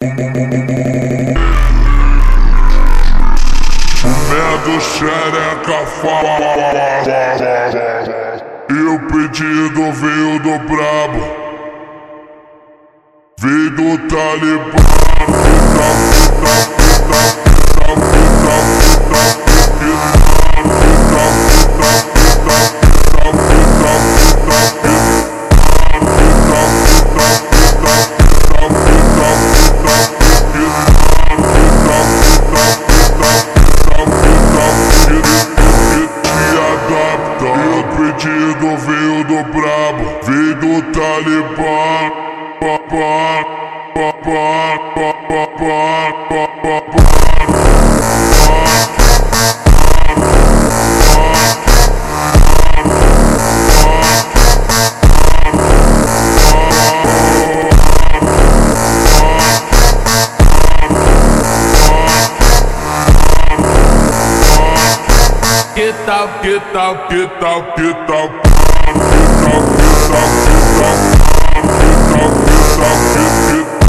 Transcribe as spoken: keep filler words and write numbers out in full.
Comendo xereca fala. E o pedido veio do brabo, veio do Talibã. Pedido veio do brabo, veio do Talibã. Pa, pa, pa, pa, pa, pa, pa, pa, pa. Que tal, que tal, que tal, que tal, que tal, Que tal, que tal, que tal, que tal, que tal, que tal, que tal.